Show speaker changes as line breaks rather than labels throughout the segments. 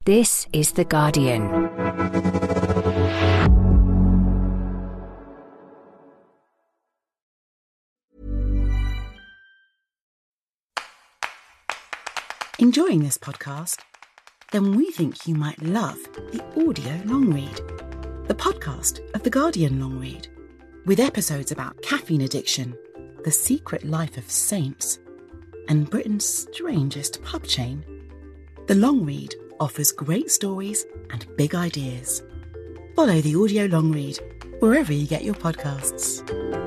This is The Guardian.
Enjoying this podcast? Then we think you might love the audio long read, the podcast of The Guardian long read, with episodes about caffeine addiction, the secret life of saints, and Britain's strangest pub chain. The long read offers great stories and big ideas. Follow the audio long read wherever you get your podcasts.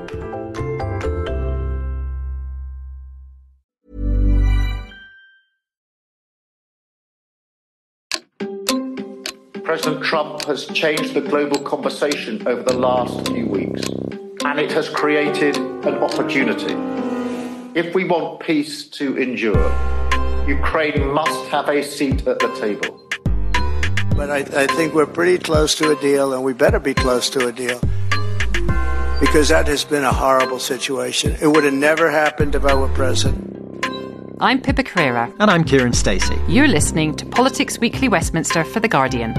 President Trump has changed the global conversation over the last few weeks, and it has created an opportunity. If we want peace to endure, Ukraine must have a seat at the table.
But I think we're pretty close to a deal, and we better be close to a deal, because that has been a horrible situation. It would have never happened if I were president.
I'm Pippa Carrera.
And I'm Kieran Stacey.
You're listening to Politics Weekly Westminster for The Guardian.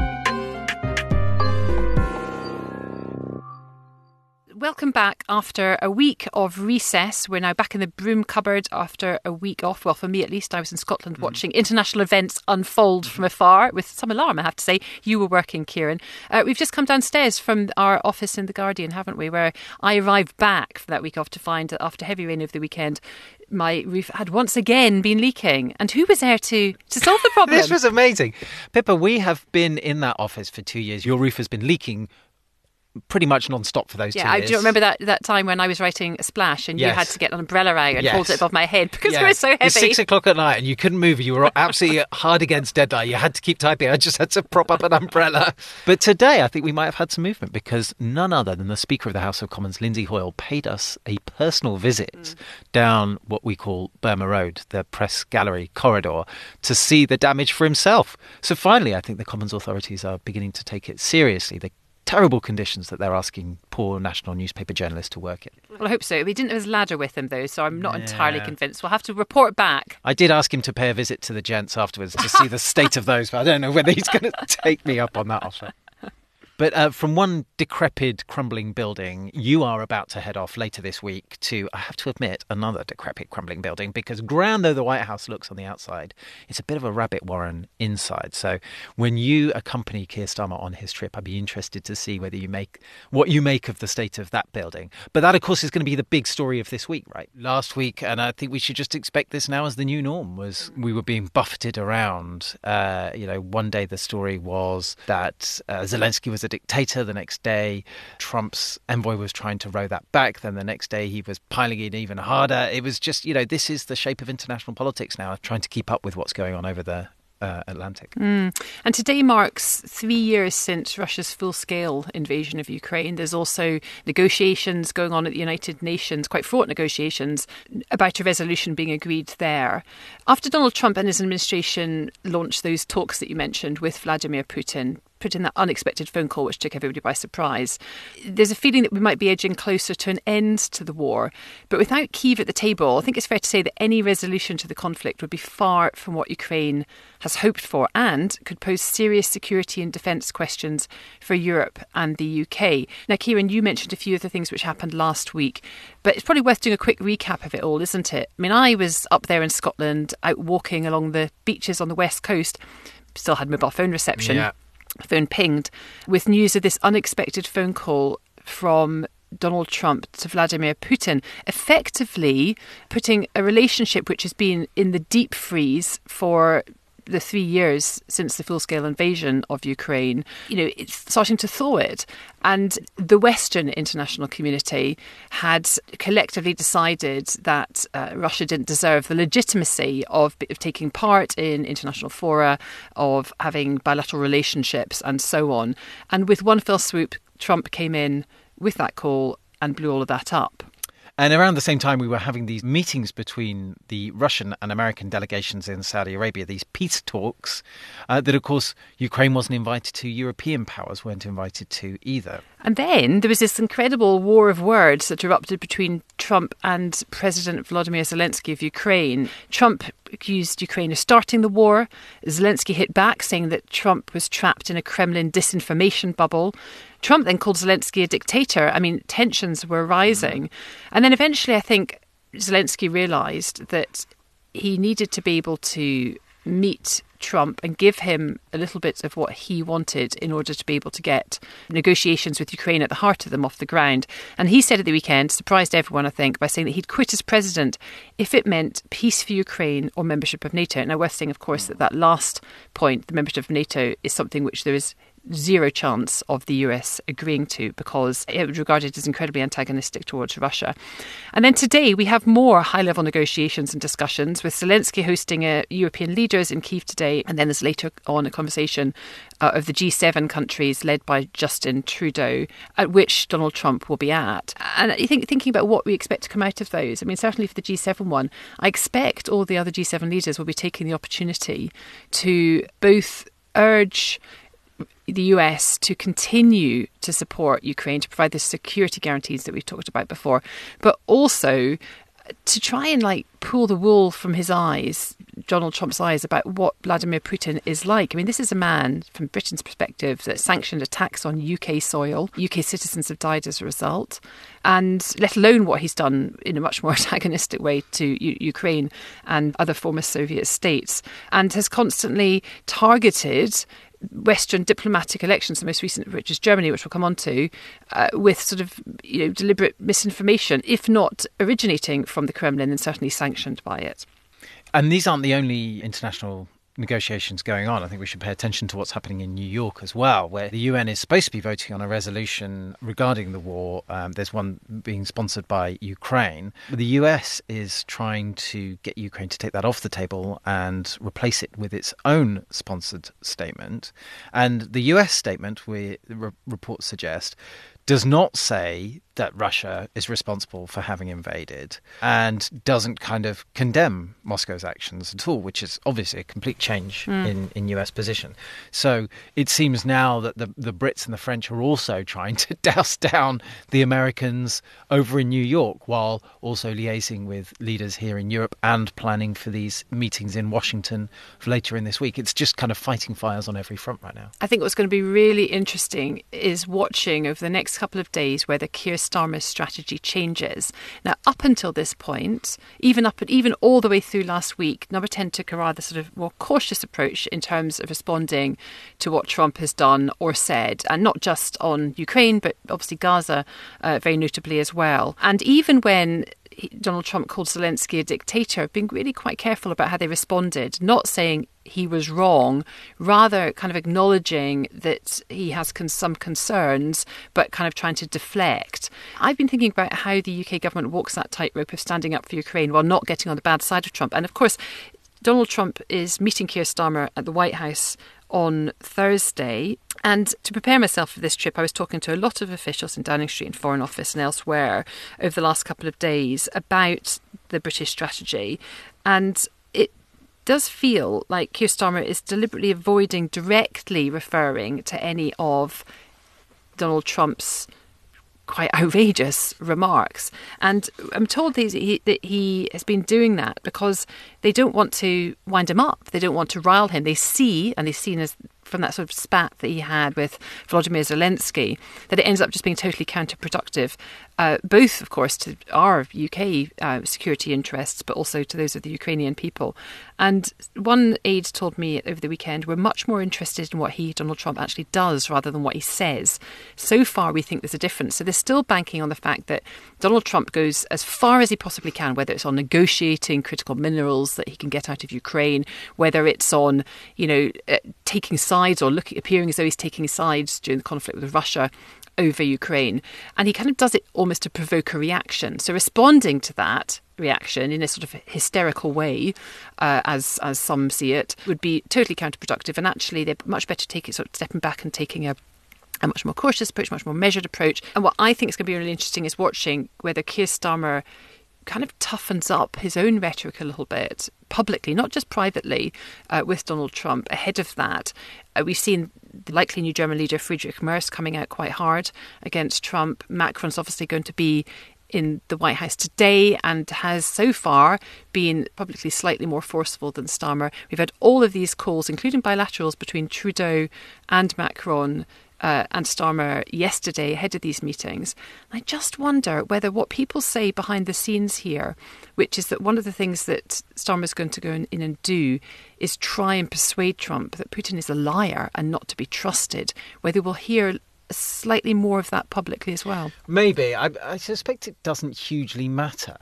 Welcome back after a week of recess. We're now back in the broom cupboard after a week off. Well, for me at least, I was in Scotland watching international events unfold from afar, with some alarm, I have to say. You were working, Kieran. We've just come downstairs from our office in The Guardian, haven't we, where I arrived back for that week off to find that after heavy rain over the weekend, my roof had once again been leaking. And who was there to solve the problem?
This was amazing. Pippa, we have been in that office for 2 years. Your roof has been leaking pretty much non-stop for those 2 years.
Yeah, I do remember that time when I was writing a splash and you had to get an umbrella out and hold it above my head because it was so heavy.
It was 6 o'clock at night and you couldn't move. You were absolutely hard against deadline. You had to keep typing. I just had to prop up an umbrella. But today I think we might have had some movement because none other than the Speaker of the House of Commons, Lindsay Hoyle, paid us a personal visit down what we call Burma Road, the press gallery corridor, to see the damage for himself. So finally, I think the Commons authorities are beginning to take it seriously. The terrible conditions that they're asking poor national newspaper journalists to work in.
Well, I hope so. He didn't have his ladder with him, though, so I'm not entirely convinced. We'll have to report back.
I did ask him to pay a visit to the gents afterwards to see the state of those, but I don't know whether he's going to take me up on that offer. But from one decrepit, crumbling building, you are about to head off later this week to, I have to admit, another decrepit, crumbling building, because grand though the White House looks on the outside, it's a bit of a rabbit warren inside. So when you accompany Keir Starmer on his trip, I'd be interested to see what you make of the state of that building. But that, of course, is going to be the big story of this week, right? Last week, and I think we should just expect this now as the new norm, was we were being buffeted around. One day the story was that Zelensky was a dictator. The next day, Trump's envoy was trying to row that back. Then the next day, he was piling in even harder. It was just, this is the shape of international politics now, trying to keep up with what's going on over the Atlantic.
And today marks 3 years since Russia's full-scale invasion of Ukraine. There's also negotiations going on at the United Nations, quite fraught negotiations, about a resolution being agreed there. After Donald Trump and his administration launched those talks that you mentioned with Vladimir Putin, put in that unexpected phone call which took everybody by surprise, there's a feeling that we might be edging closer to an end to the war. But without Kyiv at the table, I think it's fair to say that any resolution to the conflict would be far from what Ukraine has hoped for and could pose serious security and defence questions for Europe and the UK. Now, Kieran, you mentioned a few of the things which happened last week, but it's probably worth doing a quick recap of it all, isn't it? I mean, I was up there in Scotland, out walking along the beaches on the west coast, still had mobile phone reception.
Yeah.
Phone pinged with news of this unexpected phone call from Donald Trump to Vladimir Putin, effectively putting a relationship which has been in the deep freeze for the 3 years since the full-scale invasion of Ukraine, it's starting to thaw it. And the Western international community had collectively decided that Russia didn't deserve the legitimacy of taking part in international fora, of having bilateral relationships and so on. And with one fell swoop, Trump came in with that call and blew all of that up.
And around the same time, we were having these meetings between the Russian and American delegations in Saudi Arabia, these peace talks that, of course, Ukraine wasn't invited to, European powers weren't invited to either.
And then there was this incredible war of words that erupted between Trump and President Volodymyr Zelensky of Ukraine. Trump accused Ukraine of starting the war. Zelensky hit back, saying that Trump was trapped in a Kremlin disinformation bubble. Trump then called Zelensky a dictator. I mean, tensions were rising. And then eventually I think Zelensky realised that he needed to be able to meet Trump and give him a little bit of what he wanted in order to be able to get negotiations with Ukraine at the heart of them off the ground. And he said at the weekend, surprised everyone, I think, by saying that he'd quit as president if it meant peace for Ukraine or membership of NATO. Now, worth saying, of course, that last point, the membership of NATO, is something which there is zero chance of the US agreeing to, because it was regarded as incredibly antagonistic towards Russia. And then today we have more high-level negotiations and discussions, with Zelensky hosting European leaders in Kyiv today, and then there's later on a conversation of the G7 countries led by Justin Trudeau, at which Donald Trump will be at. And I think, thinking about what we expect to come out of those, I mean, certainly for the G7 one, I expect all the other G7 leaders will be taking the opportunity to both urge the US to continue to support Ukraine, to provide the security guarantees that we've talked about before, but also to try and pull the wool from his eyes, Donald Trump's eyes, about what Vladimir Putin is like. I mean, this is a man, from Britain's perspective, that sanctioned attacks on UK soil. UK citizens have died as a result. And let alone what he's done in a much more antagonistic way to Ukraine and other former Soviet states, and has constantly targeted Western diplomatic elections, the most recent of which is Germany, which we'll come on to, with sort of deliberate misinformation, if not originating from the Kremlin, and certainly sanctioned by it.
And these aren't the only international negotiations going on. I think we should pay attention to what's happening in New York as well, where the UN is supposed to be voting on a resolution regarding the war. There's one being sponsored by Ukraine. The US is trying to get Ukraine to take that off the table and replace it with its own sponsored statement. And the US statement, reports suggest, does not say that Russia is responsible for having invaded, and doesn't kind of condemn Moscow's actions at all, which is obviously a complete change in US position. So it seems now that the Brits and the French are also trying to douse down the Americans over in New York, while also liaising with leaders here in Europe and planning for these meetings in Washington for later in this week. It's just kind of fighting fires on every front right now.
I think what's going to be really interesting is watching over the next couple of days whether Keir Starmer's strategy changes. Now, up until this point, even all the way through last week, Number 10 took a rather sort of more cautious approach in terms of responding to what Trump has done or said, and not just on Ukraine, but obviously Gaza very notably as well. And even when Donald Trump called Zelensky a dictator, being really quite careful about how they responded, not saying he was wrong, rather kind of acknowledging that he has some concerns, but kind of trying to deflect. I've been thinking about how the UK government walks that tightrope of standing up for Ukraine while not getting on the bad side of Trump. And of course, Donald Trump is meeting Keir Starmer at the White House on Thursday. And to prepare myself for this trip, I was talking to a lot of officials in Downing Street and Foreign Office and elsewhere over the last couple of days about the British strategy. And it does feel like Keir Starmer is deliberately avoiding directly referring to any of Donald Trump's quite outrageous remarks. And I'm told that he has been doing that because they don't want to wind him up. They don't want to rile him. They see, and they've seen as from that sort of spat that he had with Volodymyr Zelensky, that it ends up just being totally counterproductive, both, of course, to our UK security interests, but also to those of the Ukrainian people. And one aide told me over the weekend, we're much more interested in what Donald Trump, actually does rather than what he says. So far, we think there's a difference. So they're still banking on the fact that Donald Trump goes as far as he possibly can, whether it's on negotiating critical minerals that he can get out of Ukraine, whether it's on, taking sides or appearing as though he's taking sides during the conflict with Russia over Ukraine. And he kind of does it almost to provoke a reaction. So responding to that reaction in a sort of hysterical way, as some see it, would be totally counterproductive. And actually, they're much better stepping back and taking a much more cautious approach, much more measured approach. And what I think is going to be really interesting is watching whether Keir Starmer kind of toughens up his own rhetoric a little bit publicly, not just privately, with Donald Trump. Ahead of that, we've seen the likely new German leader Friedrich Merz coming out quite hard against Trump. Macron's obviously going to be in the White House today and has so far been publicly slightly more forceful than Starmer. We've had all of these calls, including bilaterals between Trudeau and Macron and Starmer yesterday ahead of these meetings. I just wonder whether what people say behind the scenes here, which is that one of the things that Starmer's going to go in and do is try and persuade Trump that Putin is a liar and not to be trusted, whether we'll hear slightly more of that publicly as well.
Maybe. I suspect it doesn't hugely matter.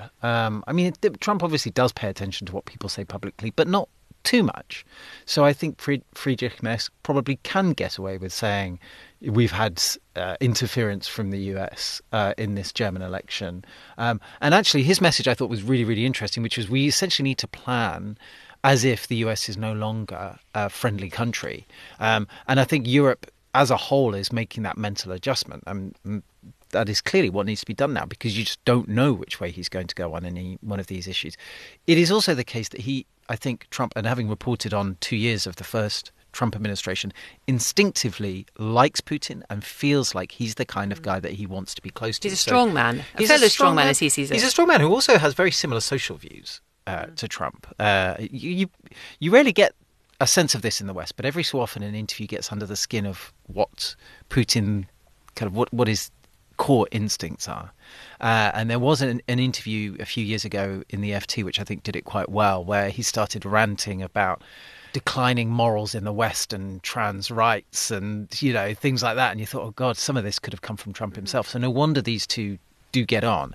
Trump obviously does pay attention to what people say publicly, but not too much. So I think Friedrich Merz probably can get away with saying we've had interference from the US in this German election. And actually his message I thought was really, really interesting, which was we essentially need to plan as if the US is no longer a friendly country. And I think Europe as a whole is making that mental adjustment. That is clearly what needs to be done now, because you just don't know which way he's going to go on any one of these issues. It is also the case that I think Trump, and having reported on 2 years of the first Trump administration, instinctively likes Putin and feels like he's the kind of guy that he wants to be close to.
He's a strong man, a fellow strong man as he sees it.
He's a strong man who also has very similar social views to Trump. You rarely get a sense of this in the West, but every so often an interview gets under the skin of what Putin, what his core instincts are. And there was an interview a few years ago in the FT, which I think did it quite well, where he started ranting about declining morals in the West and trans rights and, things like that. And you thought, oh, God, some of this could have come from Trump himself. So no wonder these two do get on.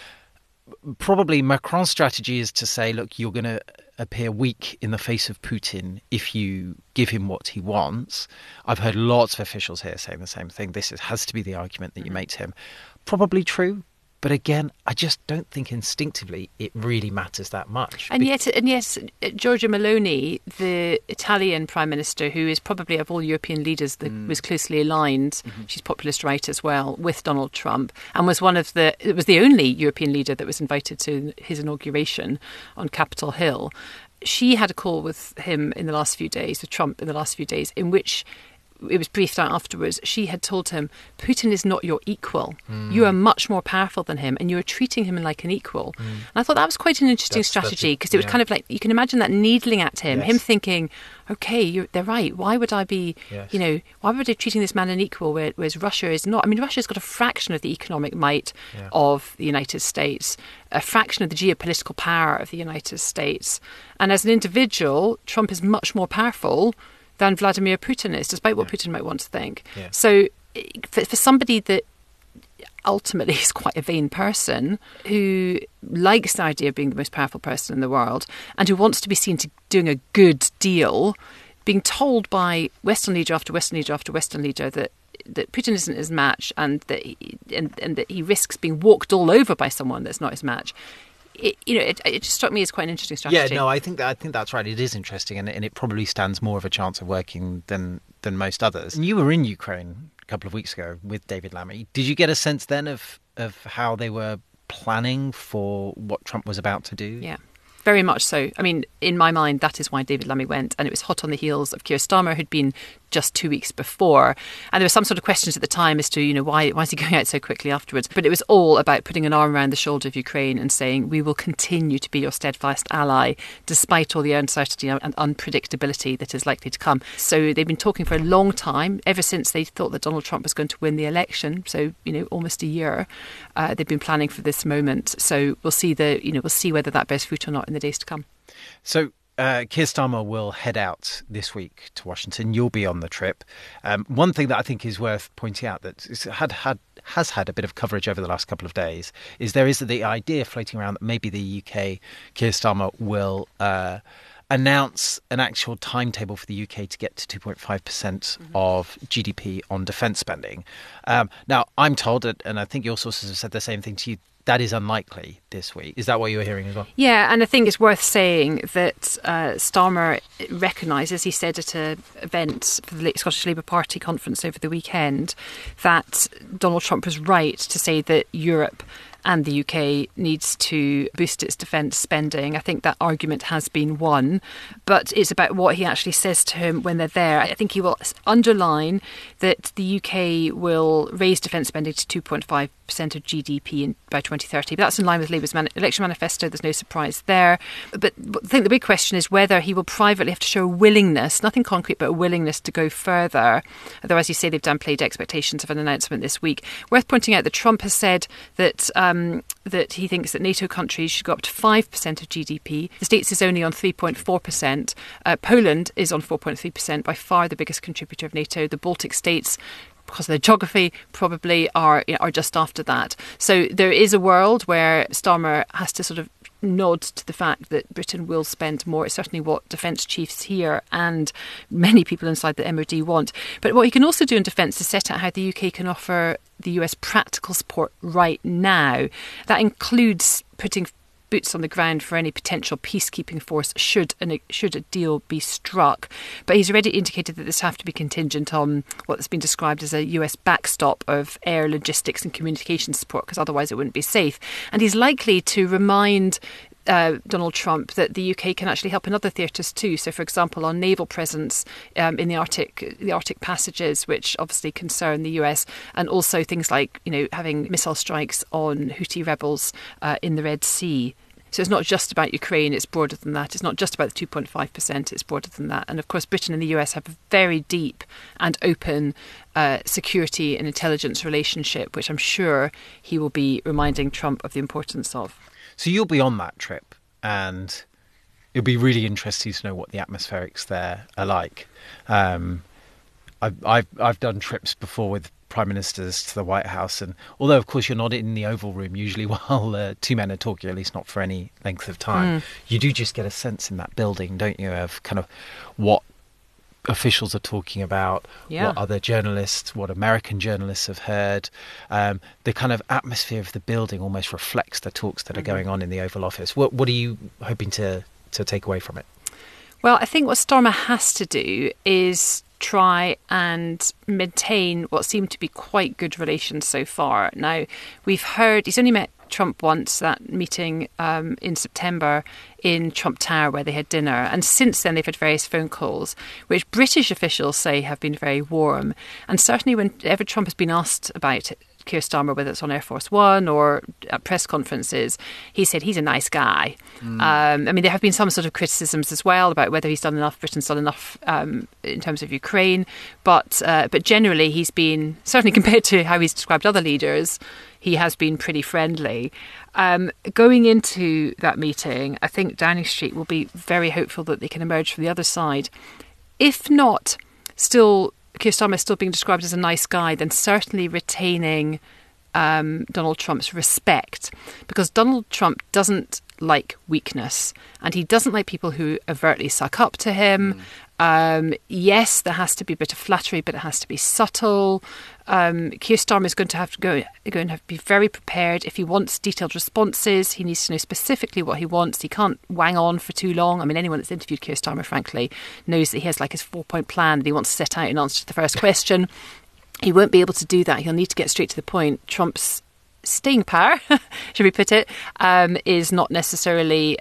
Probably Macron's strategy is to say, look, you're going to appear weak in the face of Putin if you give him what he wants. I've heard lots of officials here saying the same thing. This has to be the argument that you make to him. Probably true. But again, I just don't think instinctively it really matters that much.
And yet, Giorgia Meloni, the Italian Prime Minister, who is probably of all European leaders was closely aligned, she's populist right as well, with Donald Trump, and was it was the only European leader that was invited to his inauguration on Capitol Hill. She had a call with him in the last few days, with Trump in the last few days, in which it was briefed out afterwards. She had told him, Putin is not your equal. You are much more powerful than him, and you are treating him like an equal. And I thought that was quite an interesting strategy, because it was kind of like, you can imagine that needling at him, him thinking, okay, they're right. Why would I be, why would I be treating this man an equal, whereas Russia is not? I mean, Russia's got a fraction of the economic might of the United States, a fraction of the geopolitical power of the United States. And as an individual, Trump is much more powerful than Vladimir Putin is, despite what Putin might want to think. Yeah. So for somebody that ultimately is quite a vain person, who likes the idea of being the most powerful person in the world and who wants to be seen to doing a good deal, being told by Western leader after Western leader after Western leader that Putin isn't his match and that he risks being walked all over by someone that's not his match, it just struck me as quite an interesting strategy.
Yeah, no, I think that's right. It is interesting, and it probably stands more of a chance of working than most others. And you were in Ukraine a couple of weeks ago with David Lammy. Did you get a sense then of how they were planning for what Trump was about to do?
Yeah. Very much so. I mean, in my mind, that is why David Lammy went. And it was hot on the heels of Keir Starmer, who'd been just 2 weeks before. And there were some sort of questions at the time as to, why is he going out so quickly afterwards? But it was all about putting an arm around the shoulder of Ukraine and saying, we will continue to be your steadfast ally, despite all the uncertainty and unpredictability that is likely to come. So they've been talking for a long time, ever since they thought that Donald Trump was going to win the election. So, almost a year. They've been planning for this moment. So we'll see we'll see whether that bears fruit or not in the days to come.
So Keir Starmer will head out this week to Washington. You'll be on the trip. One thing that I think is worth pointing out that has had a bit of coverage over the last couple of days is there is the idea floating around that maybe the UK, Keir Starmer will announce an actual timetable for the UK to get to 2.5% of GDP on defence spending. Now, I'm told, and I think your sources have said the same thing to you, that is unlikely this week. Is that what you were hearing as well?
Yeah, and I think it's worth saying that Starmer recognises, he said at an event for the Scottish Labour Party conference over the weekend, that Donald Trump was right to say that Europe and the UK needs to boost its defence spending. I think that argument has been won, but it's about what he actually says to him when they're there. I think he will underline that the UK will raise defence spending to 2.5% of GDP by 2030. But that's in line with Labour's election manifesto. There's no surprise there. But I think the big question is whether he will privately have to show a willingness, nothing concrete, but a willingness to go further. Although, as you say, they've downplayed expectations of an announcement this week. Worth pointing out that Trump has said that that he thinks that NATO countries should go up to 5% of GDP. The States is only on 3.4%. Poland is on 4.3%, by far the biggest contributor of NATO. The Baltic states, because of their geography, probably are just after that. So there is a world where Starmer has to sort of nod to the fact that Britain will spend more. It's certainly what defence chiefs here and many people inside the MOD want. But what he can also do in defence is set out how the UK can offer the US practical support right now. That includes putting boots on the ground for any potential peacekeeping force should a deal be struck. But he's already indicated that this have to be contingent on what's been described as a US backstop of air logistics and communication support, because otherwise it wouldn't be safe. And he's likely to remind Donald Trump that the UK can actually help in other theatres too. So, for example, on naval presence in the Arctic passages, which obviously concern the US, and also things like having missile strikes on Houthi rebels in the Red Sea. So it's not just about Ukraine, it's broader than that. It's not just about the 2.5%, it's broader than that. And of course, Britain and the US have a very deep and open security and intelligence relationship, which I'm sure he will be reminding Trump of the importance of.
So you'll be on that trip, and it'll be really interesting to know what the atmospherics there are like. I've done trips before with prime ministers to the White House, and although of course you're not in the Oval Room usually while two men are talking, at least not for any length of time, you do just get a sense in that building, don't you, of kind of what officials are talking about, what other journalists, what American journalists have heard. The kind of atmosphere of the building almost reflects the talks that are going on in the Oval Office. What are you hoping to take away from it?
Well, I think what Starmer has to do is try and maintain what seem to be quite good relations so far. Now, we've heard he's only met Trump once, that meeting in September in Trump Tower where they had dinner. And since then, they've had various phone calls, which British officials say have been very warm. And certainly whenever Trump has been asked about it, Keir Starmer, whether it's on Air Force One or at press conferences, he said he's a nice guy. I mean, there have been some sort of criticisms as well about whether he's done enough, Britain's done enough in terms of Ukraine. But generally, he's been, certainly compared to how he's described other leaders, he has been pretty friendly. Going into that meeting, I think Downing Street will be very hopeful that they can emerge from the other side. If not, still Keir Starmer is still being described as a nice guy, then certainly retaining Donald Trump's respect, because Donald Trump doesn't like weakness, and he doesn't like people who overtly suck up to him. Yes, there has to be a bit of flattery, but it has to be subtle. Keir Starmer is going to have to be very prepared. If he wants detailed responses, he needs to know specifically what he wants. He can't wang on for too long. I mean, anyone that's interviewed Keir Starmer, frankly, knows that he has like his 4-point plan that he wants to set out in answer to the first question. He won't be able to do that. He'll need to get straight to the point. Trump's staying power, should we put it, does not necessarily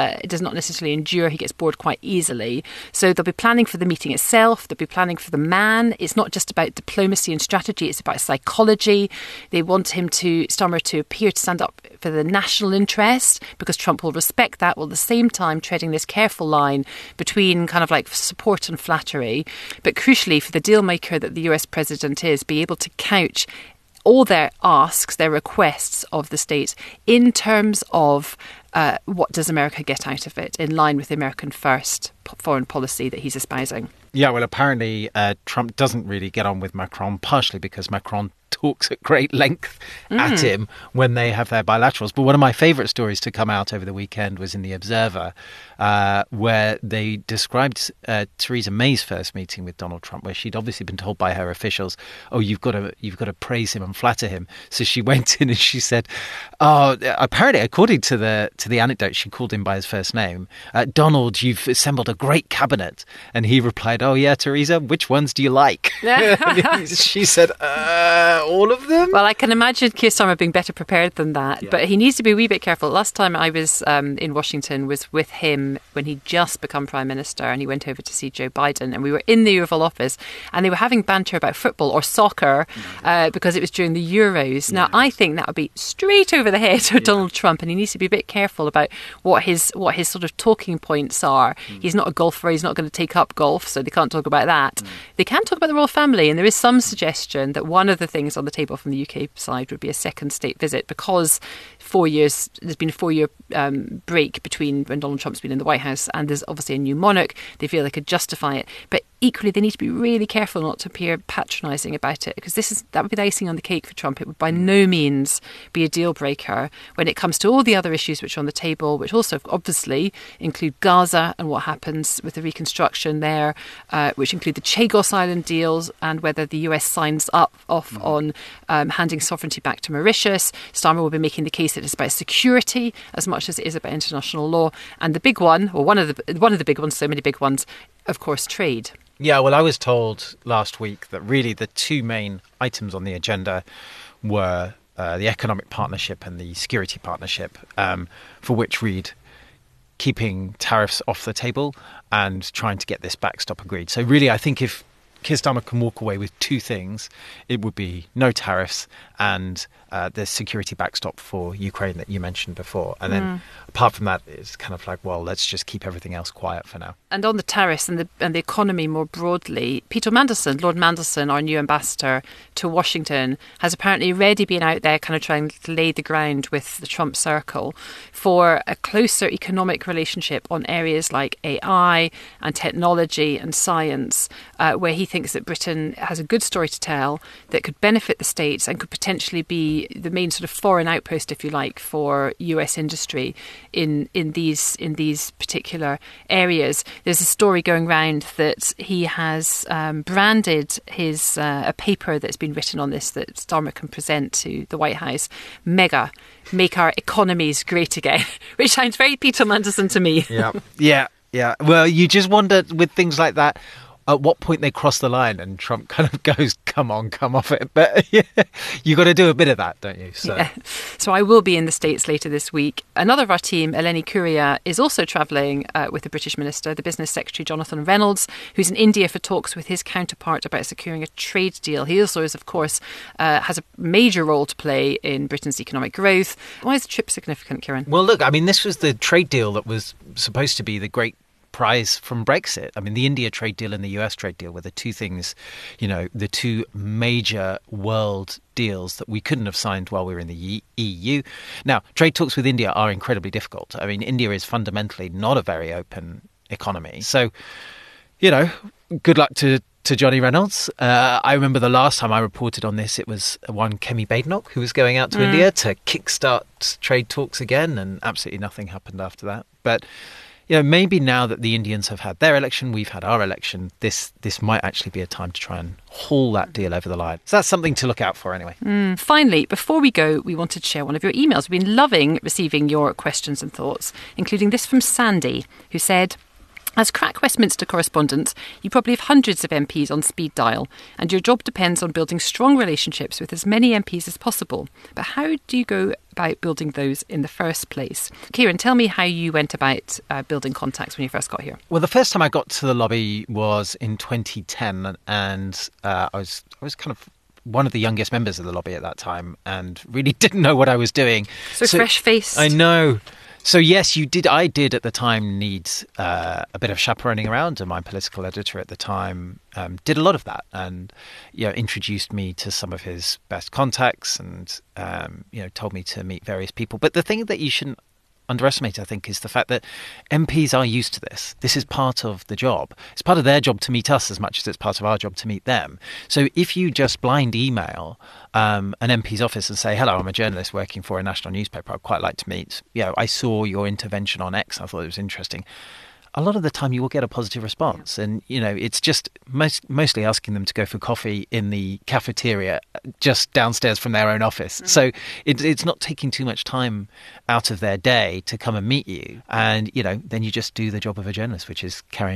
endure. He gets bored quite easily. So they'll be planning for the meeting itself. They'll be planning for the man. It's not just about diplomacy and strategy. It's about psychology. They want Starmer to appear to stand up for the national interest, because Trump will respect that, while at the same time treading this careful line between kind of like support and flattery. But crucially, for the deal maker that the US president is, be able to couch all their asks, their requests of the state in terms of what does America get out of it, in line with the American first foreign policy that he's espousing. Yeah,
well, apparently Trump doesn't really get on with Macron, partially because Macron talks at great length at him when they have their bilaterals. But one of my favourite stories to come out over the weekend was in The Observer, where they described Theresa May's first meeting with Donald Trump, where she'd obviously been told by her officials, "Oh, you've got to praise him and flatter him." So she went in and she said, "Oh, apparently, according to the anecdote, she called him by his first name. Donald, you've assembled a great cabinet." And he replied, "Oh yeah, Theresa, which ones do you like?" She said, all of them?
Well, I can imagine Keir Starmer being better prepared than that, but he needs to be a wee bit careful. Last time I was in Washington was with him when he'd just become Prime Minister, and he went over to see Joe Biden, and we were in the Oval Office, and they were having banter about football or soccer because it was during the Euros. Now, I think that would be straight over the head of Donald Trump, and he needs to be a bit careful about what his sort of talking points are. He's not a golfer, he's not going to take up golf, so they can't talk about that. They can talk about the royal family, and there is some suggestion that one of the things on the table from the UK side would be a second state visit, because there's been a 4-year break between when Donald Trump's been in the White House, and there's obviously a new monarch. They feel they could justify it, but equally they need to be really careful not to appear patronising about it, because that would be the icing on the cake for Trump. It would by no means be a deal breaker when it comes to all the other issues which are on the table, which also obviously include Gaza and what happens with the reconstruction there, which include the Chagos Island deals, and whether the US signs off on handing sovereignty back to Mauritius. Starmer will be making the case that it's about security as much as it is about international law. And the big one, or one of the big ones, so many big ones, of course, trade.
Yeah, well, I was told last week that really the two main items on the agenda were the economic partnership and the security partnership, for which read keeping tariffs off the table and trying to get this backstop agreed. So really, I think if Keir Starmer can walk away with two things, it would be no tariffs and the security backstop for Ukraine that you mentioned before. And then apart from that, it's kind of like, well, let's just keep everything else quiet for now.
And on the tariffs and the economy more broadly, Peter Mandelson, Lord Mandelson, our new ambassador to Washington, has apparently already been out there kind of trying to lay the ground with the Trump circle for a closer economic relationship on areas like AI and technology and science, where he thinks that Britain has a good story to tell that could benefit the States and could potentially be the main sort of foreign outpost, if you like, for US industry in these particular areas. There's a story going round that he has branded his a paper that's been written on this that Starmer can present to the White House, MEGA, Make Our Economies Great Again, which sounds very Peter Mandelson to me.
Yeah. Well, you just wonder with things like that, at what point they cross the line and Trump kind of goes, come on, come off it. But you got to do a bit of that, don't you?
So I will be in the States later this week. Another of our team, Eleni Kuria, is also travelling with the British Minister, the Business Secretary Jonathan Reynolds, who's in India for talks with his counterpart about securing a trade deal. He also is, of course, has a major role to play in Britain's economic growth. Why is the trip significant, Kieran?
Well, look, I mean, this was the trade deal that was supposed to be the great prize from Brexit. I mean, the India trade deal and the US trade deal were the two things, the two major world deals that we couldn't have signed while we were in the EU. Now, trade talks with India are incredibly difficult. I mean, India is fundamentally not a very open economy. So, good luck to Johnny Reynolds. I remember the last time I reported on this, it was one Kemi Badenoch who was going out to India to kickstart trade talks again, and absolutely nothing happened after that. But maybe now that the Indians have had their election, we've had our election, this might actually be a time to try and haul that deal over the line. So that's something to look out for anyway.
Finally, before we go, we wanted to share one of your emails. We've been loving receiving your questions and thoughts, including this from Sandy, who said, as Crack Westminster correspondent, you probably have hundreds of MPs on speed dial, and your job depends on building strong relationships with as many MPs as possible. But how do you go about building those in the first place? Kieran, tell me how you went about building contacts when you first got here.
Well, the first time I got to the lobby was in 2010, and I was kind of one of the youngest members of the lobby at that time and really didn't know what I was doing.
So fresh-faced.
I know. So yes, I did at the time need a bit of chaperoning around, and my political editor at the time did a lot of that, and introduced me to some of his best contacts, and told me to meet various people. But the thing that you shouldn't underestimate, I think, is the fact that MPs are used to this. This is part of the job. It's part of their job to meet us as much as it's part of our job to meet them. So if you just blind email an MP's office and say, hello, I'm a journalist working for a national newspaper, I'd quite like to meet. I saw your intervention on X. I thought it was interesting. A lot of the time you will get a positive response. And, it's just mostly asking them to go for coffee in the cafeteria just downstairs from their own office. Mm-hmm. So it's not taking too much time out of their day to come and meet you. And, then you just do the job of a journalist, which is carrying on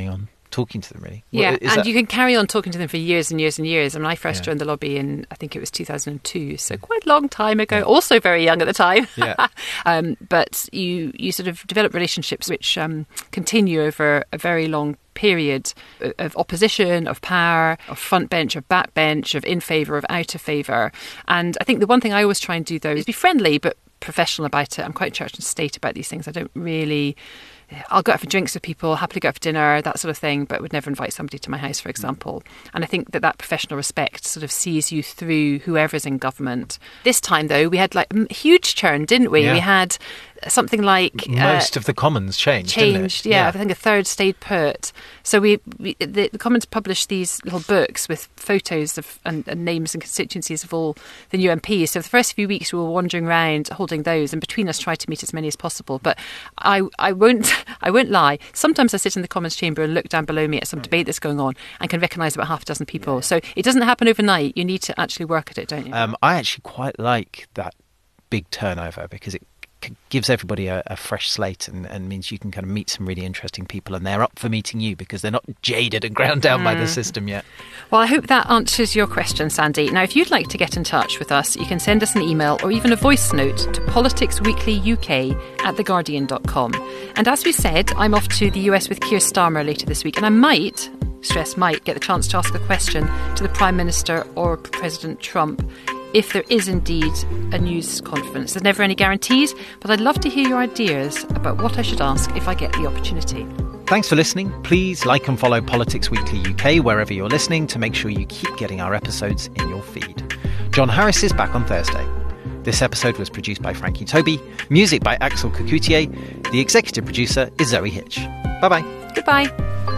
talking to them, really.
Yeah, and you can carry on talking to them for years and years and years. I mean, I first joined the lobby in, I think it was 2002, so quite a long time ago. Also very young at the time.
Yeah.
But you sort of develop relationships which continue over a very long period of opposition, of power, of front bench, of back bench, of in favour, of out of favour. And I think the one thing I always try and do, though, is be friendly but professional about it. I'm quite church and state about these things. I don't really... I'll go out for drinks with people, happily go out for dinner, that sort of thing, but would never invite somebody to my house, for example. And I think that professional respect sort of sees you through whoever's in government. This time, though, we had like a huge churn, didn't we?
Yeah.
We had something like...
most of the Commons changed, didn't it?
Yeah. I think a third stayed put. So the Commons published these little books with photos of and names and constituencies of all the new MPs. So the first few weeks we were wandering around holding those, and between us tried to meet as many as possible. But I won't lie. Sometimes I sit in the Commons chamber and look down below me at some debate that's going on and can recognise about half a dozen people. So it doesn't happen overnight. You need to actually work at it, don't you?
I actually quite like that big turnover because it gives everybody a fresh slate and means you can kind of meet some really interesting people, and they're up for meeting you because they're not jaded and ground down by the system yet.
Well, I hope that answers your question, Sandy. Now, if you'd like to get in touch with us, you can send us an email or even a voice note to politicsweeklyuk@theguardian.com. And as we said, I'm off to the US with Keir Starmer later this week, and I might get the chance to ask a question to the Prime Minister or President Trump if there is indeed a news conference. There's never any guarantees, but I'd love to hear your ideas about what I should ask if I get the opportunity.
Thanks for listening. Please like and follow Politics Weekly UK wherever you're listening to make sure you keep getting our episodes in your feed. John Harris is back on Thursday. This episode was produced by Frankie Toby, music by Axel Kacoutier. The executive producer is Zoe Hitch. Bye-bye.
Goodbye.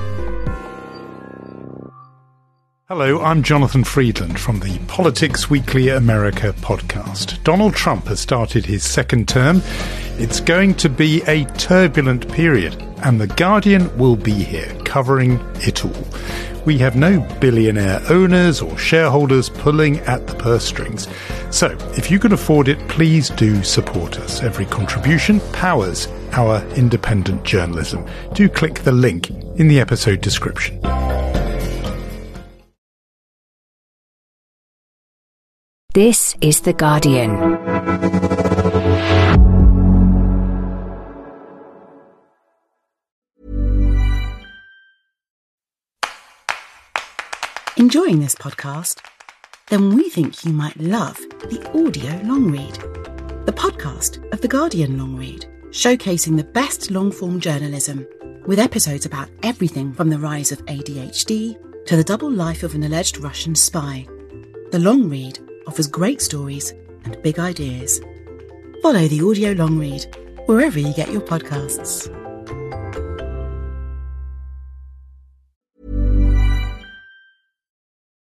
Hello, I'm Jonathan Friedland from the Politics Weekly America podcast. Donald Trump has started his second term. It's going to be a turbulent period, and The Guardian will be here covering it all. We have no billionaire owners or shareholders pulling at the purse strings. So, if you can afford it, please do support us. Every contribution powers our independent journalism. Do click the link in the episode description.
This is The Guardian.
Enjoying this podcast? Then we think you might love the audio long read. The podcast of The Guardian Long Read, showcasing the best long-form journalism with episodes about everything from the rise of ADHD to the double life of an alleged Russian spy. The Long Read offers great stories and big ideas. Follow the audio long read wherever you get your podcasts.